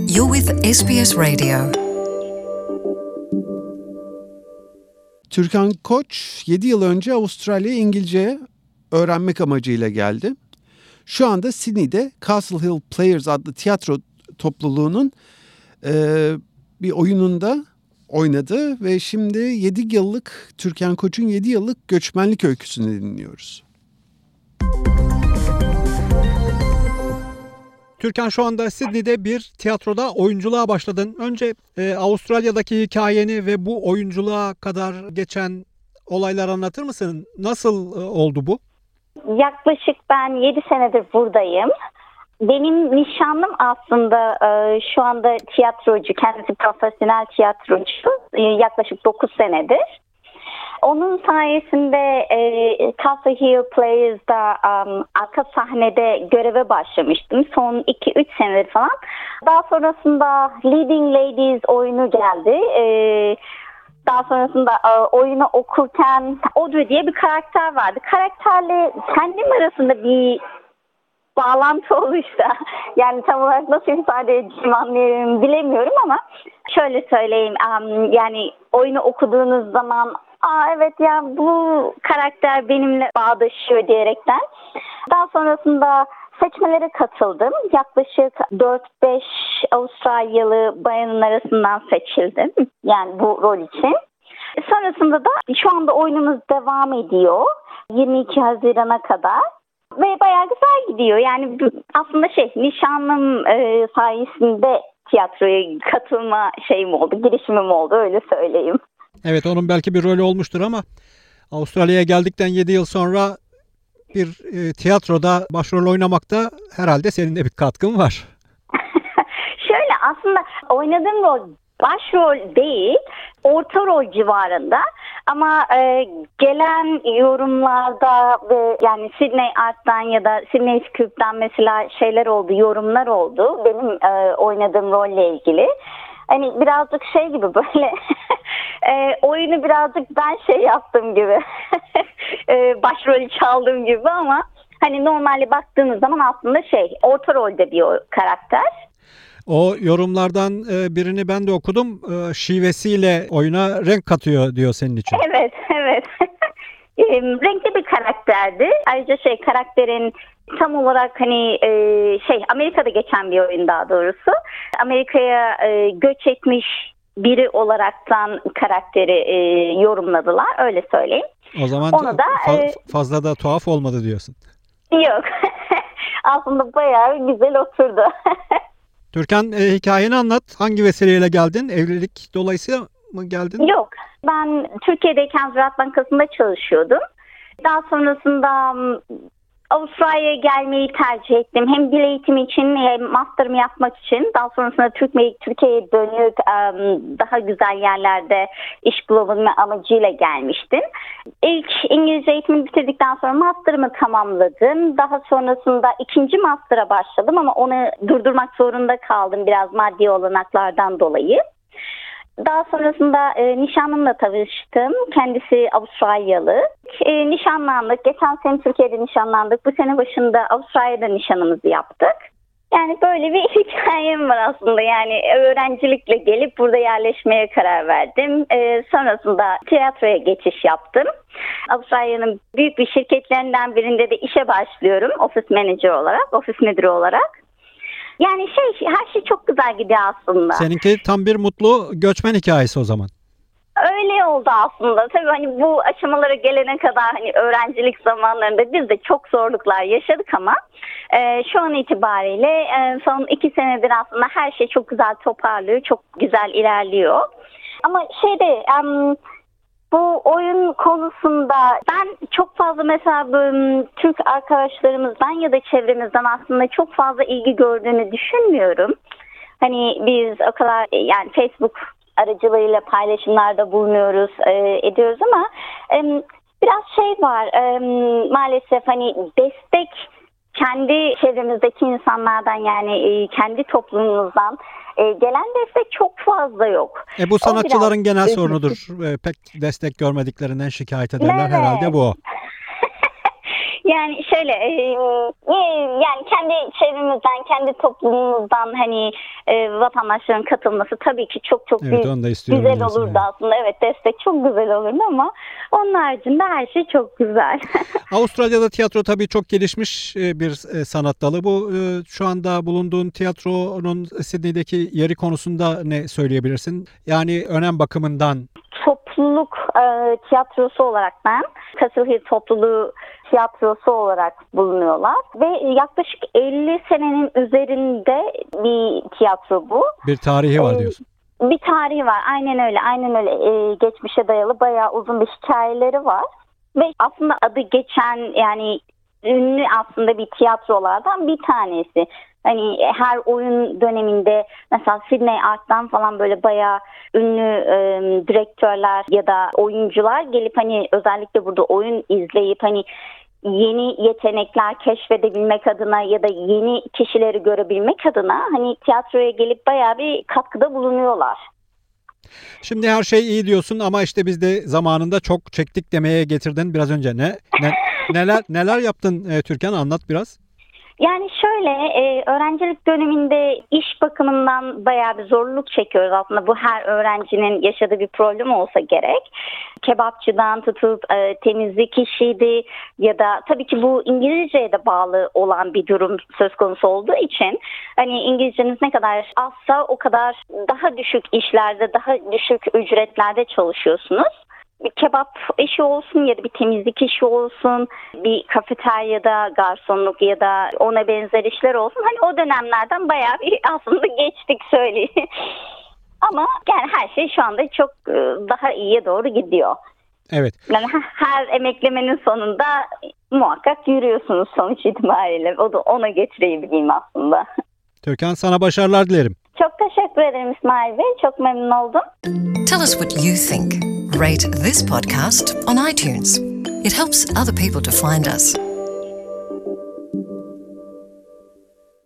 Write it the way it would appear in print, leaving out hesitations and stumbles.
You're with SBS Radio. Türkan Koç 7 yıl önce Avustralya'ya İngilizce öğrenmek amacıyla geldi. Şu anda Sydney'de Castle Hill Players adlı tiyatro topluluğunun bir oyununda oynadı ve şimdi 7 yıllık Türkan Koç'un 7 yıllık göçmenlik öyküsünü dinliyoruz. Türkan, şu anda Sydney'de bir tiyatroda oyunculuğa başladın. Önce Avustralya'daki hikayeni ve bu oyunculuğa kadar geçen olayları anlatır mısın? Nasıl oldu bu? Yaklaşık ben 7 senedir buradayım. Benim nişanlım aslında şu anda tiyatrocu, kendisi profesyonel tiyatrocu, yaklaşık 9 senedir. Onun sayesinde Castle Hill Players'da arka sahnede göreve başlamıştım. Son 2-3 senedir falan. Daha sonrasında Leading Ladies oyunu geldi. Daha sonrasında oyunu okurken Audrey diye bir karakter vardı. Karakterle kendim arasında bir bağlantı oluştu. Yani tam olarak nasıl ifade edeceğimi anlayayım bilemiyorum ama şöyle söyleyeyim. Yani oyunu okuduğunuz zaman evet ya bu karakter benimle bağdaşıyor diyerekten. Daha sonrasında seçmelere katıldım. Yaklaşık 4-5 Avustralyalı bayanın arasından seçildim. Yani bu rol için. Sonrasında da şu anda oyunumuz devam ediyor. 22 Haziran'a kadar. Ve bayağı güzel gidiyor. Yani aslında nişanlım sayesinde tiyatroya katılma girişimim oldu, öyle söyleyeyim. Evet, onun belki bir rolü olmuştur ama Avustralya'ya geldikten 7 yıl sonra bir tiyatroda başrol oynamakta herhalde senin de bir katkın var. Şöyle, aslında oynadığım rol başrol değil, orta rol civarında ama gelen yorumlarda ve yani Sydney Art'tan ya da Sydney Scoop'tan mesela yorumlar oldu benim oynadığım rolle ilgili. Hani birazcık gibi böyle oyunu birazcık ben yaptım gibi başrolü çaldığım gibi ama hani normalde baktığınız zaman aslında orta rolde bir karakter. O yorumlardan birini ben de okudum. Şivesiyle oyuna renk katıyor diyor senin için. Evet. Renkli bir karakterdi. Ayrıca karakterin tam olarak Amerika'da geçen bir oyun daha doğrusu. Amerika'ya göç etmiş biri olaraktan karakteri yorumladılar. Öyle söyleyeyim. O zaman onu da, fazla da tuhaf olmadı diyorsun. Yok. Aslında bayağı güzel oturdu. Türkan, hikayeni anlat. Hangi vesileyle geldin? Evlilik dolayısıyla mı geldin? Yok. Ben Türkiye'deyken Ziraat Bankası'nda çalışıyordum. Daha sonrasında Avustralya'ya gelmeyi tercih ettim. Hem dil eğitimi için hem master'ımı yapmak için. Daha sonrasında Türkiye'ye dönük daha güzel yerlerde iş bulabilme amacıyla gelmiştim. İlk İngilizce eğitimini bitirdikten sonra master'ımı tamamladım. Daha sonrasında ikinci master'a başladım ama onu durdurmak zorunda kaldım biraz maddi olanaklardan dolayı. Daha sonrasında nişanlımla tanıştım. Kendisi Avustralyalı. Nişanlandık. Geçen sene Türkiye'de nişanlandık. Bu sene başında Avustralya'da nişanımızı yaptık. Yani böyle bir hikayem var aslında. Yani öğrencilikle gelip burada yerleşmeye karar verdim. Sonrasında tiyatroya geçiş yaptım. Avustralya'nın büyük bir şirketlerinden birinde de işe başlıyorum. Ofis manager olarak, ofis müdürü olarak. Yani her şey çok güzel gidiyor aslında. Seninki tam bir mutlu göçmen hikayesi o zaman. Öyle oldu aslında. Tabii hani bu aşamalara gelene kadar öğrencilik zamanlarında biz de çok zorluklar yaşadık ama şu an itibariyle son 2 senedir aslında her şey çok güzel toparlıyor, çok güzel ilerliyor. Ama bu oyun konusunda ben çok fazla mesela Türk arkadaşlarımızdan ya da çevremizden aslında çok fazla ilgi gördüğünü düşünmüyorum. Hani biz o kadar yani Facebook aracılığıyla paylaşımlarda bulunuyoruz, ediyoruz ama biraz var maalesef destek kendi çevremizdeki insanlardan yani kendi toplumumuzdan gelen destek çok fazla yok. Bu sanatçıların genel sorunudur. Pek destek görmediklerinden şikayet ederler, evet. Herhalde bu. Yani şöyle yani kendi çevremizden, kendi toplumumuzdan hani vatandaşların katılması tabii ki çok Evet, onu da istiyorum güzel diyorsun olurdu yani. aslında. Evet, destek çok güzel olurdu ama onun haricinde her şey çok güzel. Avustralya'da tiyatro tabii çok gelişmiş bir sanat dalı. Bu şu anda bulunduğun tiyatronun Sydney'deki yeri konusunda ne söyleyebilirsin? Yani önem bakımından. Topluluk tiyatrosu olarak ben Castle Hill Topluluğu tiyatrosu olarak bulunuyorlar ve yaklaşık 50 senenin üzerinde bir tiyatro bu. Bir tarihi var diyorsun. Bir tarihi var, aynen öyle. Geçmişe dayalı bayağı uzun bir hikayeleri var ve aslında adı geçen yani ünlü aslında bir tiyatrolardan bir tanesi. Hani her oyun döneminde mesela Sydney Art'tan falan böyle bayağı ünlü direktörler ya da oyuncular gelip hani özellikle burada oyun izleyip hani yeni yetenekler keşfedebilmek adına ya da yeni kişileri görebilmek adına hani tiyatroya gelip bayağı bir katkıda bulunuyorlar. Şimdi her şey iyi diyorsun ama işte biz de zamanında çok çektik demeye getirdin biraz önce. Neler yaptın Türkan, anlat biraz. Yani şöyle öğrencilik döneminde iş bakımından bayağı bir zorluk çekiyoruz aslında. Bu her öğrencinin yaşadığı bir problem olsa gerek. Kebapçıdan tutup temizlik işiydi ya da tabii ki bu İngilizceye de bağlı olan bir durum söz konusu olduğu için hani İngilizceniz ne kadar azsa o kadar daha düşük işlerde, daha düşük ücretlerde çalışıyorsunuz. Bir kebap işi olsun ya da bir temizlik işi olsun, bir kafeteryada garsonluk ya da ona benzer işler olsun. Hani o dönemlerden bayağı bir aslında geçtik söyleyeyim. Ama yani her şey şu anda çok daha iyiye doğru gidiyor. Evet. Yani her emeklemenin sonunda muhakkak yürüyorsunuz sonuç itibariyle. O da ona getirebileyim aslında. Türkan, sana başarılar dilerim. Çok teşekkür ederim İsmail Bey. Çok memnun oldum. Tell us what you think. Rate this podcast on iTunes. It helps other people to find us.